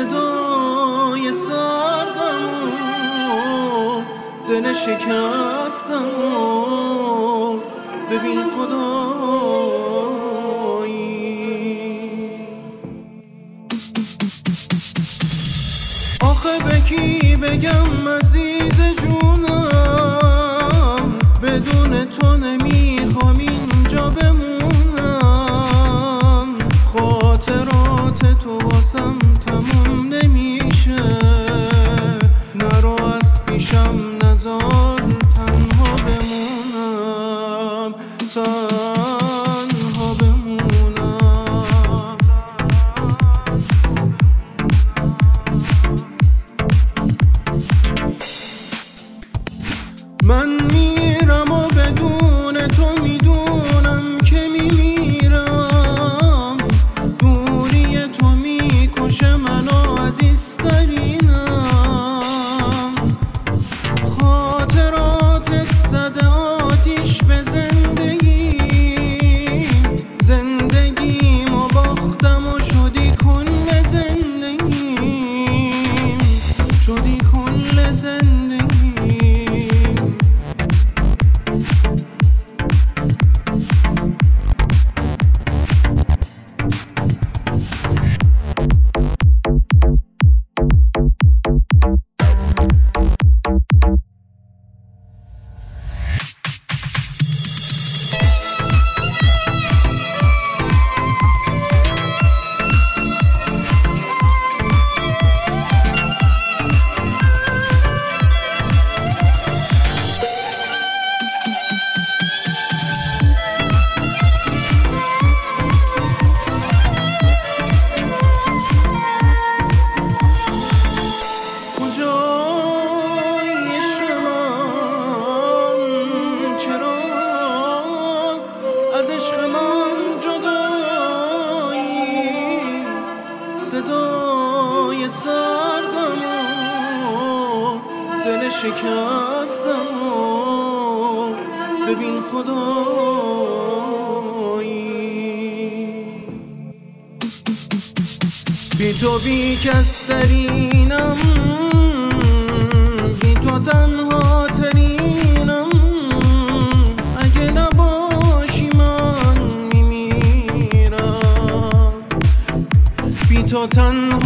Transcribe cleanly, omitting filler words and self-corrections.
صدای سردم و دل شکستم و ببین خدایی. آخه به کی بگم عزیز جونم، بدون تو نمیخوام اینجا بمونم. خاطرات تو واسم تموم نمیشه، نرو از پیشم نذار تنها بمونم، تنها بمونم. من میرم و بدون تو میدونم که میمیرم. دوری تو میکشه منو عزیزترینم. خاطراتت زده آتیش به زندگیم و باختم و شدی کل زندگیم، شدی کل زندگیم. صدای سردم و دل شکستم و ببین خدایی. بی تو بی کس ترینم، بی تو تنها ترینم. اگه نباشی من میمیرم، بی تو تنها